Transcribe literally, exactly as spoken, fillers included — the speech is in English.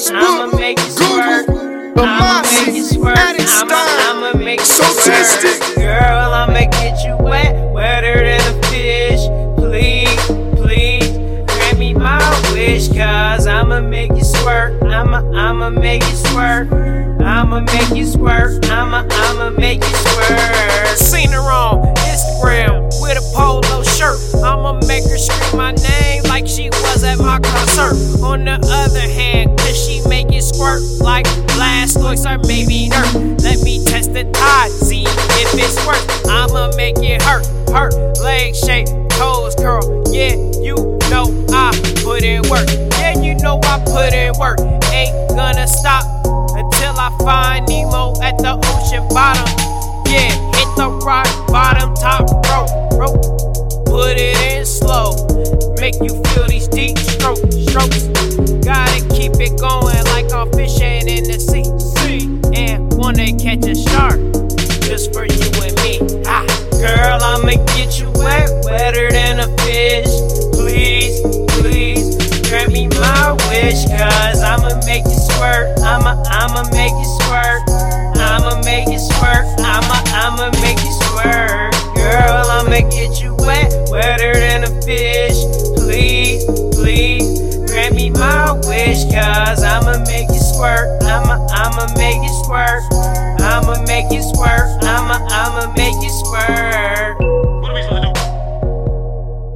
I'ma make you squirt. I'ma make you squirt. I'ma, I'ma make you so squirt. twisted. Girl, I'ma get you wet, wetter than a fish. Please, please, grant me my wish, cause I'ma make you squirt. I'ma, I'ma make you squirt. I'ma make you squirt. I'ma, I'ma make you squirt. Seen her on Instagram with a polo shirt. I'ma make her scream my name like she was at my concert. On the other hand, cause she make it squirt like Blastoise or maybe Nerf. Let me test the tide, see if it's work. I'ma make it hurt, hurt. Leg shake, toes curl. Yeah, you know I put in work. Yeah, you know I put in work. Ain't gonna stop until I find Nemo at the ocean bottom. Yeah, hit the rock bottom, top rope, rope. Put it in slow, make you feel these deep strokes, strokes. Gotta keep it going like I'm fishing in the sea, sea. And wanna catch a shark just for you and me. Ah. Girl, I'ma get you wet, wetter than a fish. Please, please, grant me my wish, cause I'ma make you squirt. I'ma, I'ma make you squirt. I'ma make you squirt. I'ma, I'ma make you squirt. Girl, I'ma get you wet, wetter than a fish. Please, please, grant me my wish, cause I'ma make you squirt. I'ma, I'ma make you squirt. I'ma make you